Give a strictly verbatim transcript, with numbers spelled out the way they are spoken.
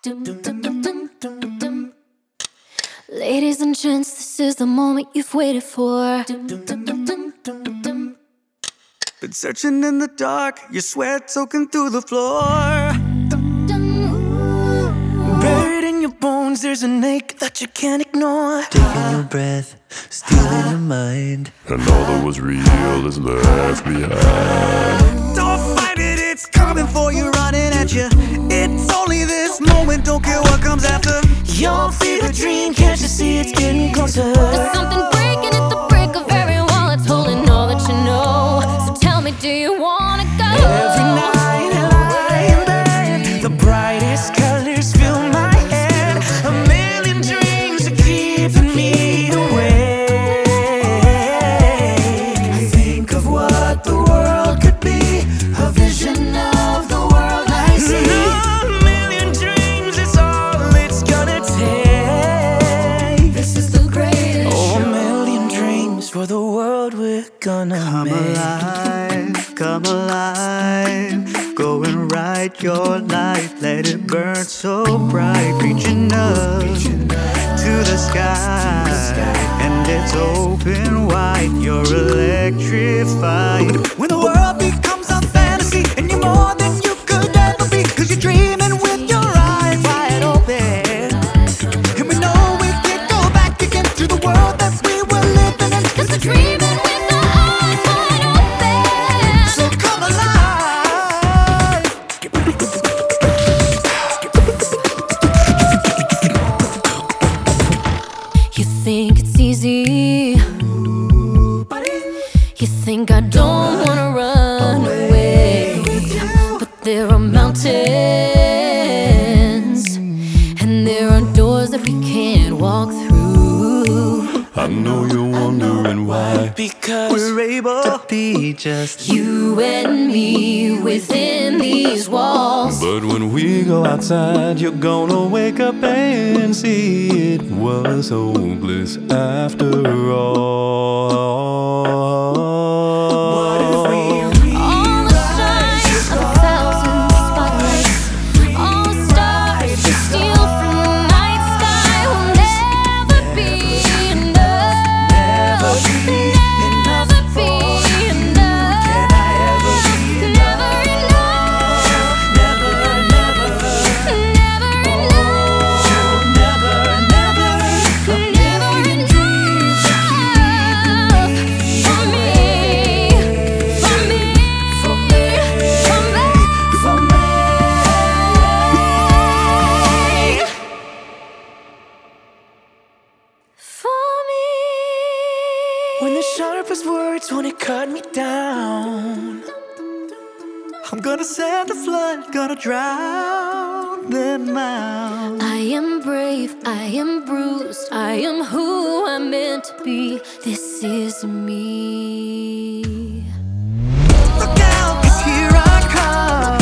Dum, dum, dum, dum, dum, dum. Ladies and gents, this is the moment you've waited for. Dum, dum, dum, dum, dum, dum. Been searching in the dark, your sweat soaking through the floor. Dum, dum. Buried in your bones, there's an ache that you can't ignore. Taking your breath, stealing your mind, and all that was real is left behind. Don't fight it, it's coming for you, running at you. It's only this moment, don't care what comes after. Your fever dream, can't you see it's getting closer? There's something breaking at the break of every wall. It's holding all that you know. So tell me, do you wanna go? Every night I lie in bed, the brightest colors fill my head. A million dreams are keeping me awake. I think of what the world could be, a vision of the world I see. A million dreams is all it's gonna take. This is the greatest Oh, a show. million dreams for the world we're gonna Come make. alive, come alive. Go and write your life, let it burn so bright. Reaching up to the sky, and it's open wide. You're electrified. When the world becomes a fantasy, and you're more than you could ever be, 'cause you're dreaming with your eyes wide open. And we know we can't go back again to the world that we were living in. 'Cause we're dreaming with our eyes wide open. So come alive. You think it's easy. You think I don't wanna run away. But there are mountains, and there are doors that we can't walk through. I know you're wondering why. Because We're able to be just You and me within these walls. But when we go outside, you're gonna wake up and see it was hopeless after all. All the shine of a thousand spotlights, all the stars we steal from the night sky will never be enough. Never be enough. Never enough. Never enough. Never enough. For me, for me, for me, for me, for me. For me. when the sharpest words wanna cut me down, I'm gonna send a flood, gonna drown them out. I am brave, I am bruised, I am who I'm meant to be. This is me. Look out, 'cause here I come.